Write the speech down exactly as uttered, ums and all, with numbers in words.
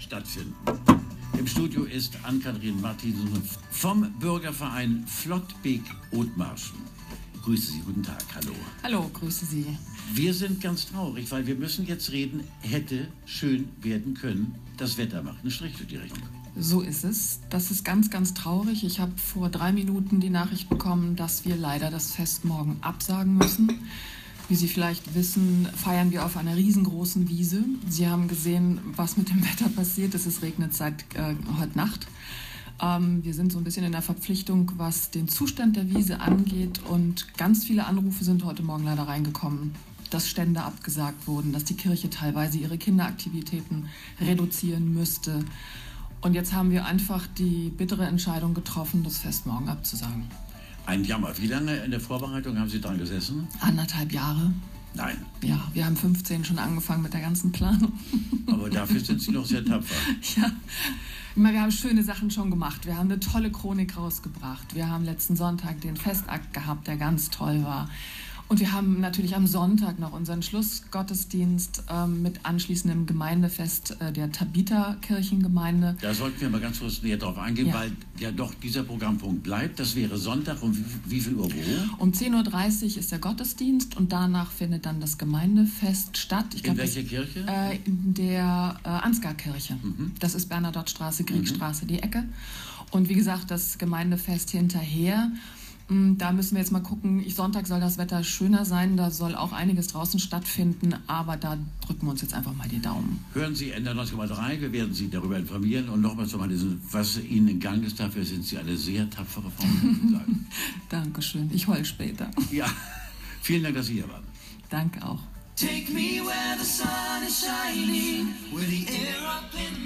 stattfinden. Im Studio ist Ann-Kathrin Martinsen vom Bürgerverein Flottbek-Othmarschen. Grüße Sie, guten Tag, hallo. Hallo, grüße Sie. Wir sind ganz traurig, weil wir müssen jetzt reden, hätte schön werden können. Das Wetter macht einen Strich durch die Rechnung. So ist es. Das ist ganz, ganz traurig. Ich habe vor drei Minuten die Nachricht bekommen, dass wir leider das Fest morgen absagen müssen. Wie Sie vielleicht wissen, feiern wir auf einer riesengroßen Wiese. Sie haben gesehen, was mit dem Wetter passiert ist. Es regnet seit äh, heute Nacht. Ähm, wir sind so ein bisschen in der Verpflichtung, was den Zustand der Wiese angeht. Und ganz viele Anrufe sind heute Morgen leider reingekommen, dass Stände abgesagt wurden, dass die Kirche teilweise ihre Kinderaktivitäten reduzieren müsste. Und jetzt haben wir einfach die bittere Entscheidung getroffen, das Fest morgen abzusagen. Ein Jammer. Wie lange in der Vorbereitung haben Sie dran gesessen? Anderthalb Jahre. Nein. Ja, wir haben fünfzehn schon angefangen mit der ganzen Planung. Aber dafür sind Sie noch sehr tapfer. Ja, wir haben schöne Sachen schon gemacht. Wir haben eine tolle Chronik rausgebracht. Wir haben letzten Sonntag den Festakt gehabt, der ganz toll war. Und wir haben natürlich am Sonntag noch unseren Schlussgottesdienst ähm, mit anschließendem Gemeindefest äh, der Tabitha-Kirchengemeinde. Da sollten wir mal ganz kurz näher drauf eingehen, ja. Weil ja doch dieser Programmpunkt bleibt. Das wäre Sonntag um wie, wie viel Uhr wo? Um zehn Uhr dreißig ist der Gottesdienst und danach findet dann das Gemeindefest statt. Ich in glaub, welcher das, Kirche? Äh, in der äh, Ansgar-Kirche. Mhm. Das ist Bernadottstraße, Kriegstraße, mhm. die Ecke. Und wie gesagt, das Gemeindefest hinterher. Da müssen wir jetzt mal gucken. Sonntag soll das Wetter schöner sein, da soll auch einiges draußen stattfinden, aber da drücken wir uns jetzt einfach mal die Daumen. Hören Sie N D R neunzig Komma drei, wir werden Sie darüber informieren und nochmals nochmal diesen, was Ihnen in Gang ist. Dafür sind Sie eine sehr tapfere Frau, muss ich sagen. Dankeschön, ich heul später. Ja, vielen Dank, dass Sie hier waren. Danke auch. Take me where the sun is shining, where the air up in